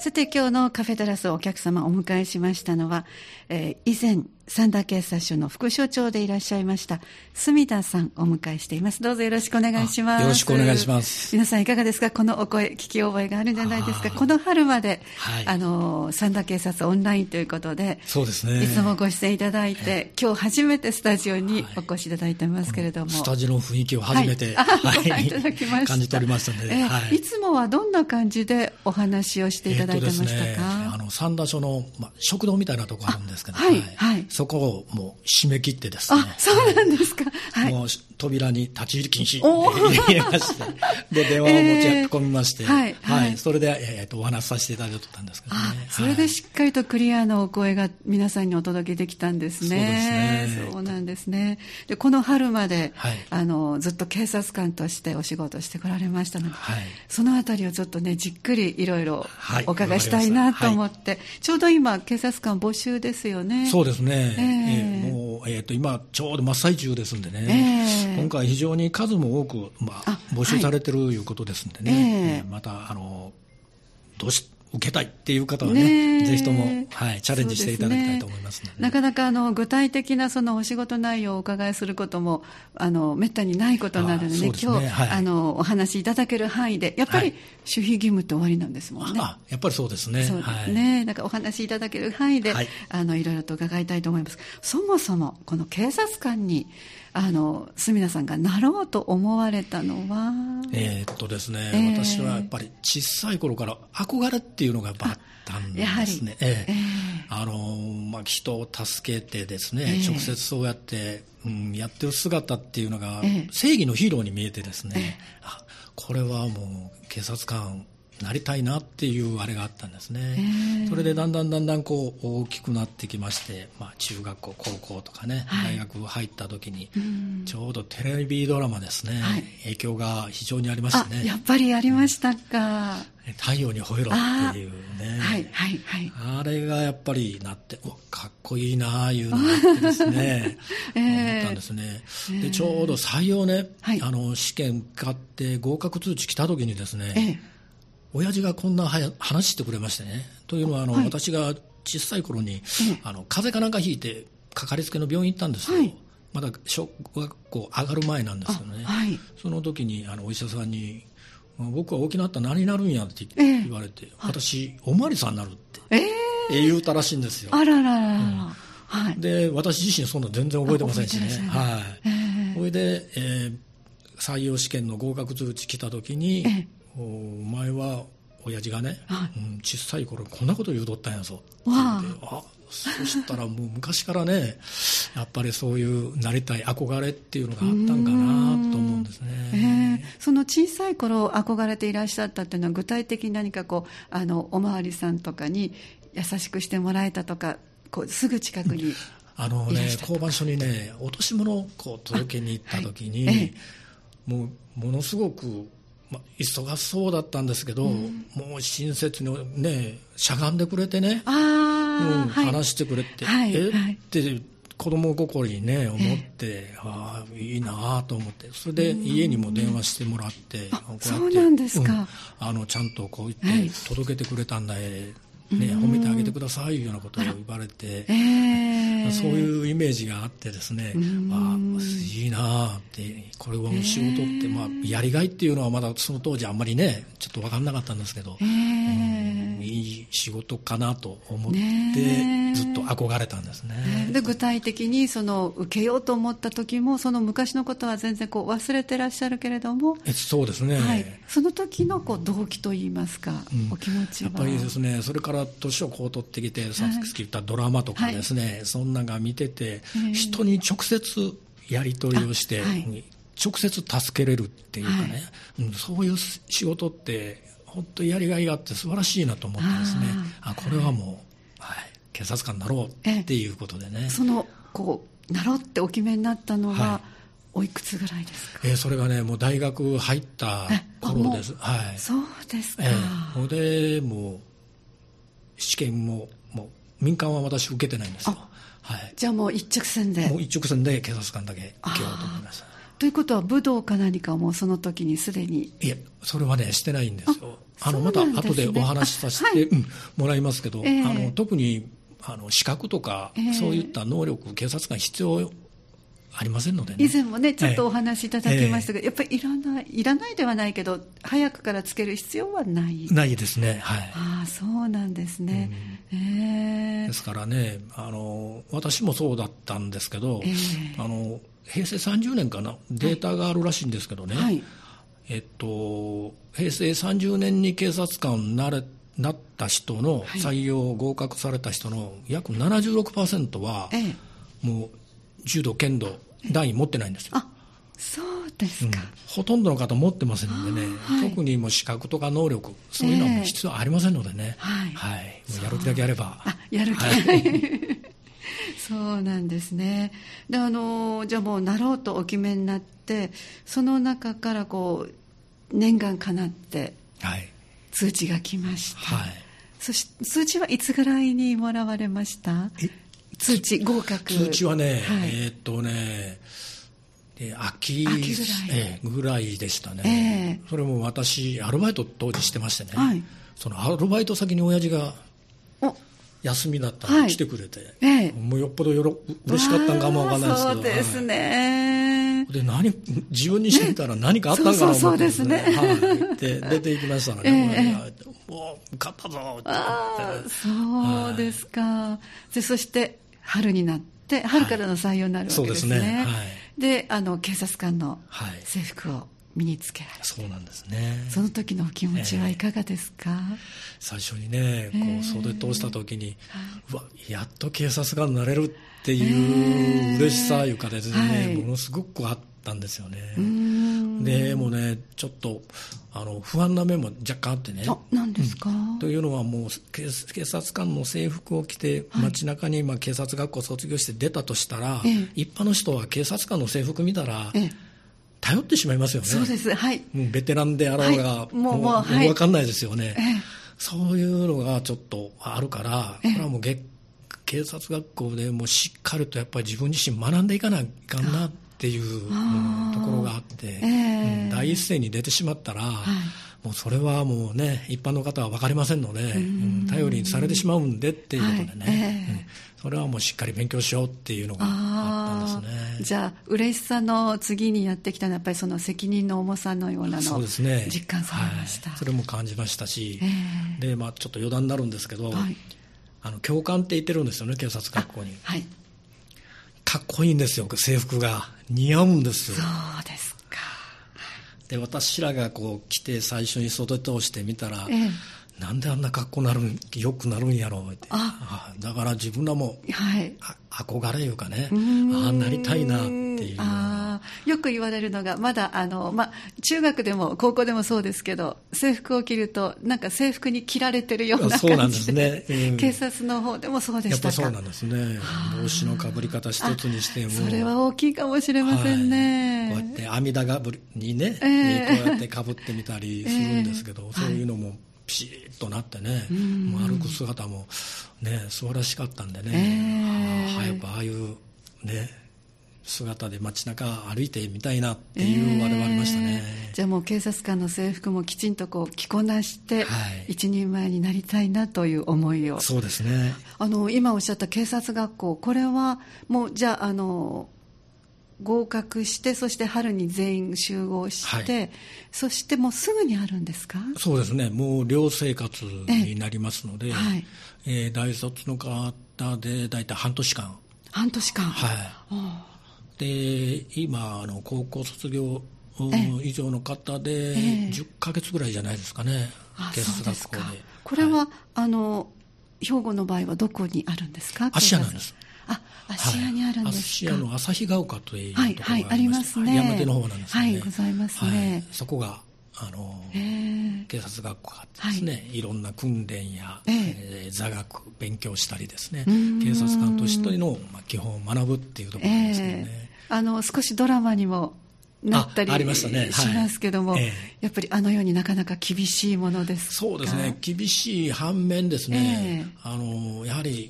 さて今日のカフェテラスお客様をお迎えしましたのは、以前三田警察署の副署長でいらっしゃいました住田さんをお迎えしています。どうぞよろしくお願いします。 よろしくお願いします。 皆さんいかがですか？このお声聞き覚えがあるんじゃないですか？この春まで、三田警察オンラインということで、 そうですね、 いつもご出演いただいて、今日初めてスタジオにお越しいただいてますけれども、 スタジオの雰囲気を初めて、 いただきました。 感じておりますので、 いつもはどんな感じでお話をしていただいてましたか？ 三田署の、食堂みたいなところあるんですけど、そこをもう締め切ってですね。 そうなんですか。 もう扉に立ち入り禁止入れましてで電話を持ち込みまして、それで、お話しさせていただいたんですけどね。 それでしっかりとクリアなお声が皆さんにお届けできたんですね。そうなんですね。でこの春まで、ずっと警察官としてお仕事してこられましたので、そのあたりをちょっとねじっくりいろいろお伺いしたいなと思って、ちょうど今警察官募集ですよね。 そうですね、もう、今ちょうど真っ最中ですんでね、今回非常に数も多く、募集されてるいうことですんでね、また受けたいっていう方はね、ぜひとも、チャレンジしていただきたいと思いますので、 なかなか具体的なそのお仕事内容をお伺いすることもめったにないことなのでね、今日、お話しいただける範囲でやっぱり守秘義務って終わりなんですもんね。 やっぱりそうですね。 そうですね。だからお話しいただける範囲で、いろいろと伺いたいと思います。そもそもこの警察官に住田さんがなろうと思われたのはですね、私はやっぱり小さい頃から憧れっていうのがやっぱあったんですね。人を助けてですね、直接そうやって、やってる姿っていうのが、正義のヒーローに見えてですね、これはもう警察官なりたいなっていうあれがあったんですね。それでだんだんこう大きくなってきまして、中学校高校とかね、大学入った時にちょうどテレビドラマですね、影響が非常にありましてね。 やっぱりありましたか。 太陽に吠えろっていうね、あれがやっぱりなって、かっこいいなあいうのがあってですね思ったんですね。でちょうど採用ね、試験受かって合格通知来た時にですね、親父がこんな話してくれましてね。というのは私が小さい頃に、風邪かなんかひいてかかりつけの病院行ったんですよ。まだ小学校上がる前なんですよね。その時にお医者さんに、僕は大きなったら何になるんやって言われて、私おまわりさんになるって言うたらしいんですよ。で私自身そんな全然覚えてませんしね。それで、採用試験の合格通知来た時に、お前は親父がね、小さい頃こんなこと言うとったんやぞって言って、そしたらもう昔からね、やっぱりそういうなりたい憧れっていうのがあったんかなと思うんですね。 その小さい頃憧れていらっしゃったっていうのは、具体的に何かおまわりさんとかに優しくしてもらえたとか、すぐ近くに交番所にね、落とし物を届けに行った時に、ものすごく忙しそうだったんですけど、もう親切にねしゃがんでくれてね、話してくれて、って子供心にね思って、いいなと思って、それで家にも電話してもらって、 そうなんですか。 ちゃんとこう言って届けてくれたんだ褒めてあげてくださいいうようなことを言われて、そういうイメージがあってですね、いいなって、これは仕事って、やりがいっていうのはまだその当時あんまりねちょっと分かんなかったんですけど、いい仕事かなと思ってずっと憧れたんですね。 で具体的に受けようと思った時も、その昔のことは全然忘れてらっしゃるけれども、 そうですね、 その時の動機といいますか、お気持ちはやっぱりですね、それから年を取ってきて、さっき言ったドラマとかですね、そんなのが見てて、人に直接やり取りをして、直接助けれるっていうかね、そういう仕事って本当にやりがいがあって素晴らしいなと思ってですね、これはもう、警察官になろうっていうことでね、 なろうってお決めになったのは、おいくつぐらいですか？ それがね、もう大学入った頃です。 そうですか。 でもう試験も民間は私受けてないんですよ。 じゃあもう一直線で。 もう一直線で警察官だけ受けようと思いました。 ということは武道か何かもその時にすでに。 いえ、それはねしてないんですよ。また後でお話しさせて、もらいますけど、特に資格とか、そういった能力、警察官必要ありませんのでね。 以前もねちょっとお話しいただきましたけど、やっぱりいらないではないけど早くからつける必要はないですね。はい。 ああ、そうなんですね。 ですからね、私もそうだったんですけど、平成30年かな、データがあるらしいんですけどね、はい、平成30年に警察官になった人の採用、合格された人の約 76% は、もう柔道剣道段位持ってないんですよ。 あ、そうですか。 ほとんどの方持ってませんのでね、特にもう資格とか能力、そういうのはもう必要ありませんのでね、もうやる気だけやれば。 やる気、そうなんですね。で、じゃあもうなろうとお決めになって、その中からこう念願かなって通知が来ました。そして通知はいつぐらいにもらわれました？通知合格。 通知はね、秋ぐらいでしたね。それも私アルバイト当時してましてね、そのアルバイト先に親父が休みだったら来てくれて、もうよっぽど嬉しかったんかもわかんないですけど。 そうですね。 で自分にしてみたら何かあったんかなと思って、 そうですね。 で出て行きましたらね、もう勝ったぞって言って。 そうですか。でそして春になって春からの採用になるわけですね。そうですね。で警察官の制服を身につけられて、 そうなんですね。 その時のお気持ちはいかがですか？ 最初にねこう袖通した時に、うわやっと警察官になれるっていう嬉しさいうかですね、ものすごくあったんですよね。でもねちょっと不安な面も若干あってね。 何ですか？ というのはもう警察官の制服を着て街中に警察学校卒業して出たとしたら、一般の人は警察官の制服見たら、頼ってしまいますよね。 そうです。はい。 ベテランであろうが、もう分かんないですよね。そういうのがちょっとあるから、これはもう警察学校でもうしっかりとやっぱり自分自身学んでいかないかんなっていうところがあって、第一線に出てしまったら、もうそれはもうね一般の方は分かりませんので、頼りにされてしまうんでっていうことでね、それはもうしっかり勉強しようっていうのがあったんですね。 じゃあ嬉しさの次にやってきたのはやっぱりその責任の重さのようなのを実感されました。 それも感じましたし、でちょっと余談になるんですけど、教官って言ってるんですよね、警察学校に。かっこいいんですよ、制服が似合うんですよ。 そうですか。 で私らがこう来て最初に袖通してみたら、なんであんな格好よくなるんやろうって。だから自分らも、憧れいうかね、なりたいなっていう。 よく言われるのがまだ中学でも高校でもそうですけど、制服を着るとなんか制服に着られてるような感じで。そうなんですね。警察の方でもそうでしたか？ やっぱそうなんですね。帽子のかぶり方一つにしてもそれは大きいかもしれませんね。 こうやって網田がぶりにね、こうやってかぶってみたりするんですけど、そういうのもピシッとなってね、歩く姿もね素晴らしかったんでね、早くああいうね姿で街中歩いてみたいなっていうあれはありましたね。 じゃあもう警察官の制服もきちんとこう着こなして一人前になりたいなという思いを。 そうですね。 今おっしゃった警察学校、これはもうじゃあ合格して、そして春に全員集合して、そしてもうすぐにあるんですか？ そうですね。もう寮生活になりますので、大卒の方でだいたい半年間。 半年間。 で今高校卒業以上の方で10ヶ月ぐらいじゃないですかね、警察学校で。 これは、兵庫の場合はどこにあるんですか？ 芦屋なんです。 芦屋にあるんですか？ 芦屋の旭ヶ丘というところがありまして、山手の方なんですけどね。 ございますね。 そこが警察学校があってですね、いろんな訓練や、座学勉強したりですね、警察官としての基本を学ぶっていうところなんですけどね。少しドラマにもなったりしますけども、やっぱりようになかなか厳しいものですか？ そうですね。厳しい反面ですね、やはり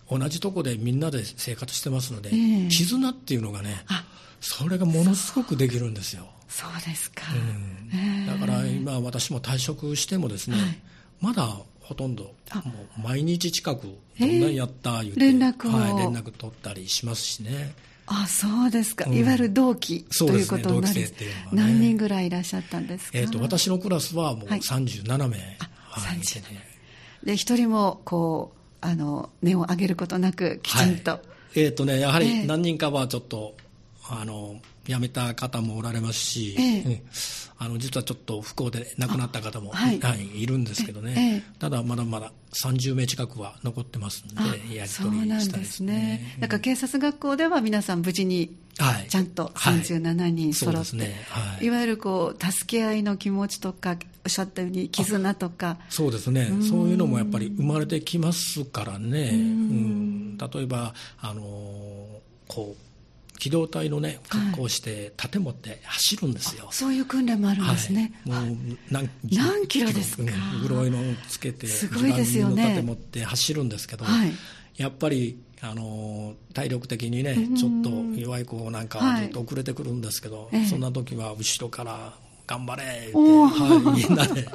同じとこでみんなで生活してますので、絆っていうのがね、それがものすごくできるんですよ。 そうですか、 だから今私も退職してもですね、まだほとんどもう毎日近くどんなんやった言うて、 連絡取ったりしますしね。 そうですか、いわゆる同期ということになる、何人ぐらいいらっしゃったんですか？ 私のクラスはもう37名、 で一人もこう音を上げることなくきちんと、 やはり何人かはちょっと辞めた方もおられますし、実はちょっと不幸で亡くなった方も、いるんですけどね、ただまだまだ30名近くは残ってますんで、やり取りしたいですね。 だから警察学校では皆さん無事にちゃんと37人揃って、いわゆるこう助け合いの気持ちとか、おっしゃったように絆とか、 そうですね、そういうのもやっぱり生まれてきますからね。例えばこう機動隊のね格好をして盾持って走るんですよ。 そういう訓練もあるんですね。 もう何キロですか？ 黒いのをつけてすごいですよね。 盾持って走るんですけど、やっぱり体力的にねちょっと弱い子なんかはずっと遅れてくるんですけど、そんな時は後ろから頑張れって、みんなで、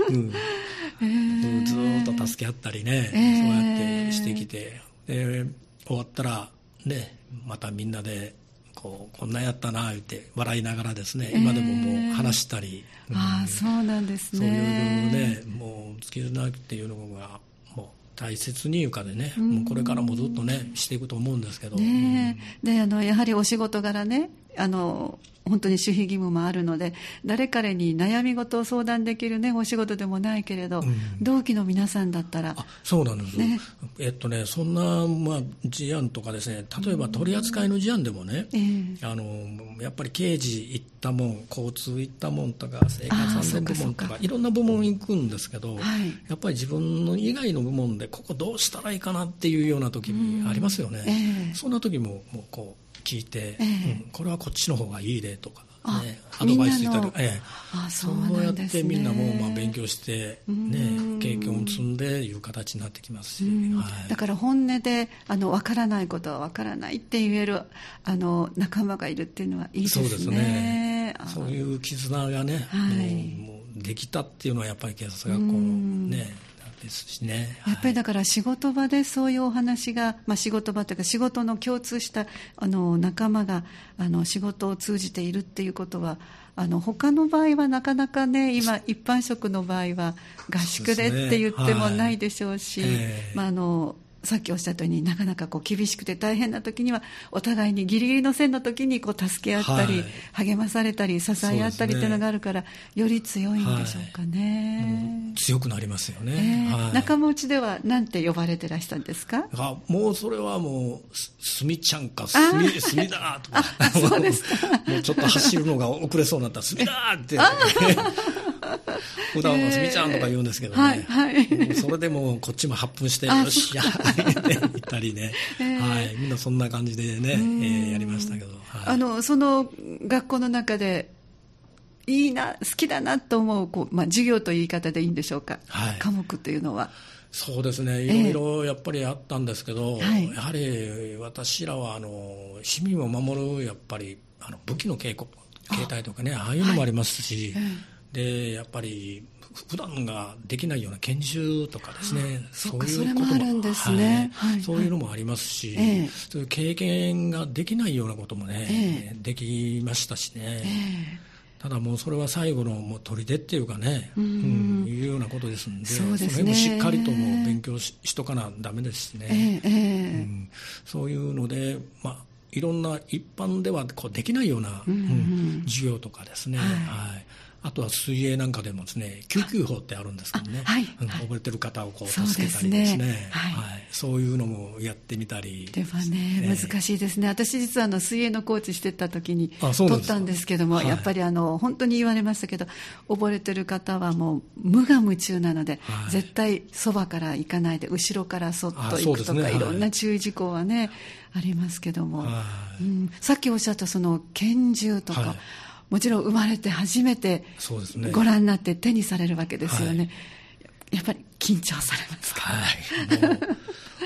ずっと助け合ったりね、そうやってしてきて、終わったらね、またみんなでこんなやったな言って笑いながらですね、今でももう話したり、 そうなんですね。 そういうね、もう絆っていうのがもう大切にいうかでね、もうこれからもずっとねしていくと思うんですけど、 でやはりお仕事柄ね、本当に守秘義務もあるので、誰彼に悩み事を相談できるねお仕事でもないけれど、同期の皆さんだったら。 そうなんです、ね、そんな、事案とかですね、例えば取り扱いの事案でもね、やっぱり刑事行ったもん、交通行ったもんとか生活安全部門とかいろんな部門行くんですけど、やっぱり自分の以外の部門でここどうしたらいいかなっていうような時ありますよね。そんな時もこう聞いて、これはこっちの方がいいでとか、アドバイスいただく、そうやってみんなも勉強して、経験を積んでいう形になってきますし、 だから本音で分からないことは分からないって言える仲間がいるっていうのはいいですね。 そうですね。そういう絆がね、もうできたっていうのはやっぱり警察学校のね、ですしね。 やっぱりだから仕事場でそういうお話が、仕事場というか仕事の共通した仲間が仕事を通じているっていうことは他の場合はなかなかね、今一般職の場合は合宿でって言ってもないでしょうし、さっきおっしゃったようになかなか厳しくて大変な時にはお互いにギリギリの線の時に助け合ったり、励まされたり支え合ったりっていうのがあるから、より強いんでしょうかね。 強くなりますよね。 仲間内では何て呼ばれてらしたんですか？ もうそれはもうすみちゃんかすみだとかそうですか。 もうちょっと走るのが遅れそうになったらすみだって普段はすみちゃんとか言うんですけどね、それでもこっちも発奮してよしや言ったりね、みんなそんな感じでね、やりましたけど、 その学校の中でいいな、好きだなと思う授業という言い方でいいんでしょうか、科目というのは。 そうですね、いろいろやっぱりあったんですけど、やはり私らは市民を守るやっぱり武器の携帯とかね、ああいうのもありますし、でやっぱり普段ができないような拳銃とかですね、そういうこともあるんですね。そういうのもありますし、そういう経験ができないようなこともね、できましたしね。ただもうそれは最後のもう砦っていうかね、いうようなことですんで、その辺もしっかりとも勉強 しとかなダメですしね、そういうので、いろんな一般ではできないような、授業とかですね、あとは水泳なんかでもですね、救急法ってあるんですけどね、溺れてる方を助けたりですね、そういうのもやってみたり。 でもね、難しいですね。私実は水泳のコーチしてた時に取ったんですけども、やっぱり本当に言われましたけど、溺れてる方はもう無我夢中なので、絶対そばから行かないで後ろからそっと行くとか、いろんな注意事項はね、ありますけども、さっきおっしゃったその拳銃とか、もちろん生まれて初めてご覧になって手にされるわけですよね。やっぱり緊張されますか？ もう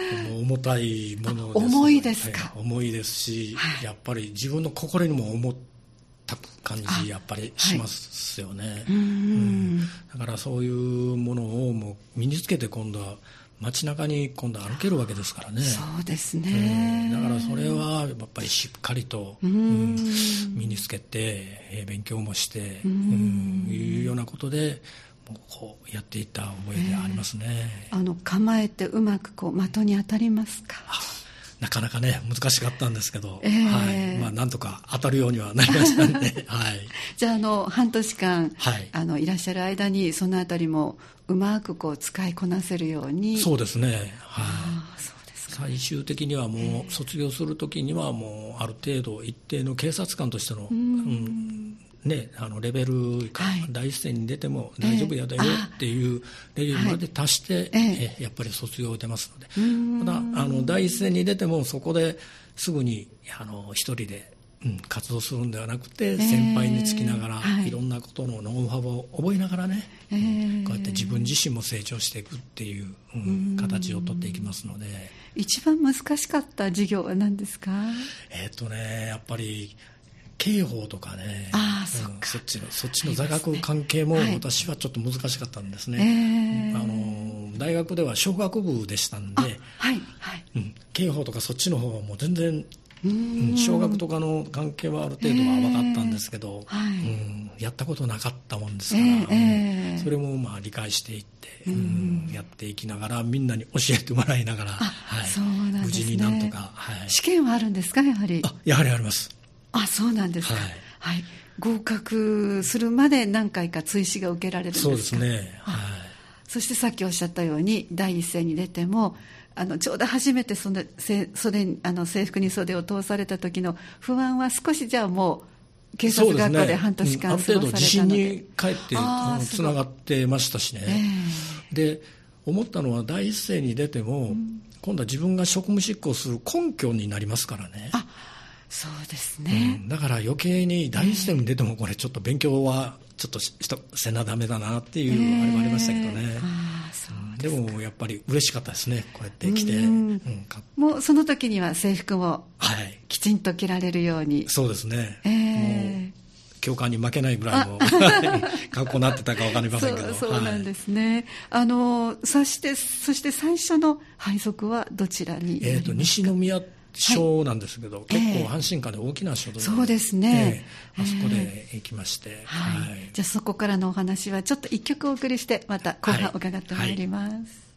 重たいものです。 重いですか。 重いですし、やっぱり自分の心にも重たく感じやっぱりしますよね。だからそういうものをもう身につけて今度は街中に今度歩けるわけですからね。 そうですね。 だからそれはやっぱりしっかりと、身につけて、勉強もしていうようなことでこうやっていった覚えでありますね。 構えてうまく的に当たりますか？ なかなかね難しかったんですけど、なんとか当たるようにはなりましたね。 じゃあ半年間、いらっしゃる間にそのあたりもうまく使いこなせるように。 そうですね。そうですか。最終的にはもう卒業する時にはもうある程度一定の警察官としてのレベルが第一線に出ても大丈夫やだよっていうレベルまで達して、やっぱり卒業出ますので、ただ第一線に出てもそこですぐに一人で、活動するんではなくて、先輩につきながら、いろんなことのノウハウを覚えながらね、こうやって自分自身も成長していくっていう、形をとっていきますので。 一番難しかった授業は何ですか？ やっぱり刑法とかね、そっちの座学関係も私はちょっと難しかったんですね。大学では小学部でしたんで、刑法とかそっちの方はもう全然、小学とかの関係はある程度は分かったんですけど、やったことなかったもんですから、それも理解していって、やっていきながらみんなに教えてもらいながら、無事になんとか。 試験はあるんですか？やはりあります。 そうなんですか。合格するまで何回か追試が受けられるんですか？ そうですね。 そしてさっきおっしゃったように第一線に出てもちょうど初めて制服に袖を通された時の不安は少しじゃあもう警察学校で半年間過ごされたので、 ある程度自信に帰ってつながってましたしね。で思ったのは第一線に出ても、今度は自分が職務執行する根拠になりますからね。 そうですね。 だから余計に第一線に出てもこれちょっと勉強はちょっとせなダメだなっていうあれもありましたけどね。でもやっぱり嬉しかったですね、こうやって来て。 もうその時には制服もきちんと着られるように。 そうですね。もう教官に負けないぐらいの格好になってたか分かりませんけど。 そうなんですね。そして最初の配属はどちらに？ 西宮署なんですけど、結構阪神間で大きな署で、 そうですね、 あそこで行きまして、 じゃあそこからのお話はちょっと一曲お送りしてまた後半伺ってまいります。